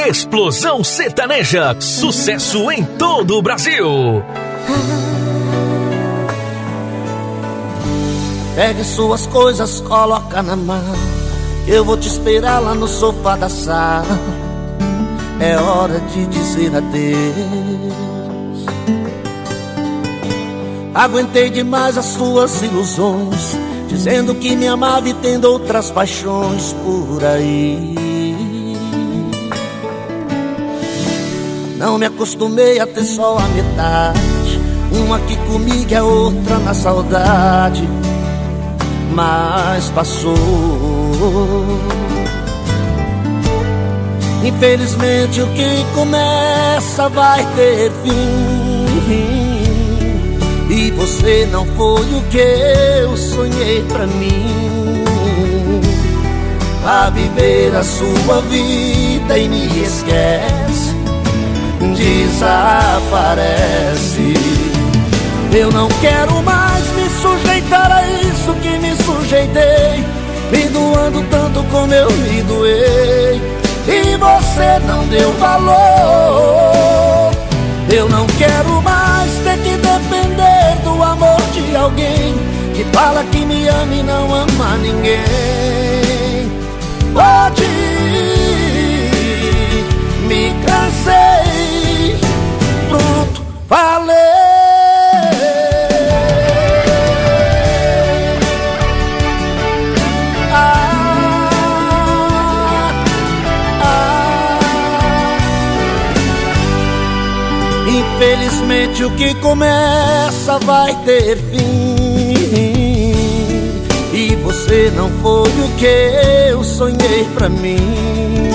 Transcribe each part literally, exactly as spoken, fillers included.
Explosão Sertaneja, sucesso em todo o Brasil. Pegue suas coisas, coloca na mão. Eu vou te esperar lá no sofá da sala. É hora de dizer adeus. Aguentei demais as suas ilusões, dizendo que me amava e tendo outras paixões por aí. Não me acostumei a ter só a metade, uma aqui comigo e a outra na saudade. Mas passou. Infelizmente o que começa vai ter fim, e você não foi o que eu sonhei pra mim. A viver a sua vida e me esquece, desaparece. Eu não quero mais me sujeitar a isso que me sujeitei, me doando tanto como eu me doei, e você não deu valor. Eu não quero mais ter que depender do amor de alguém que fala que me ama e não ama ninguém. Pode ir, me cansei, pronto, falei. Infelizmente o que começa vai ter fim, e você não foi o que eu sonhei pra mim.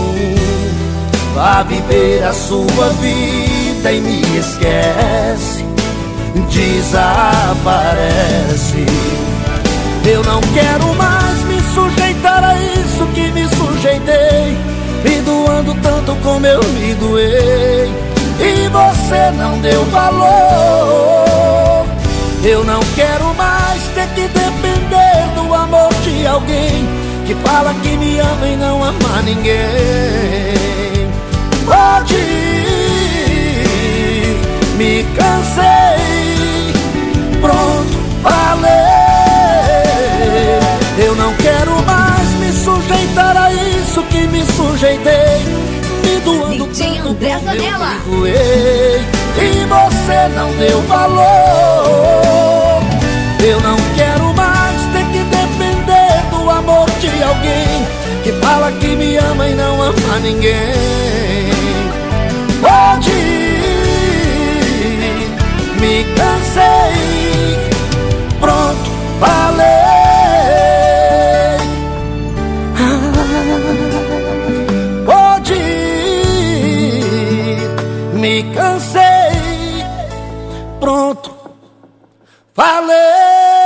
Vá viver a sua vida e me esquece, desaparece. Eu não quero mais me sujeitar a isso que me sujeitei, me doando tanto como eu me doei, e você não deu valor. Eu não quero mais ter que depender do amor de alguém que fala que me ama e não ama ninguém. Pode ir, me cansei, pronto, falei. Eu não quero mais me sujeitar a isso que me sujeitei, me doando D J André Zanella. E você não deu valor. Eu não quero mais ter que depender do amor de alguém que fala que me ama e não ama ninguém. Pode ir, me cansei, pronto, falei. Pode ir, me cansei, pronto, falei.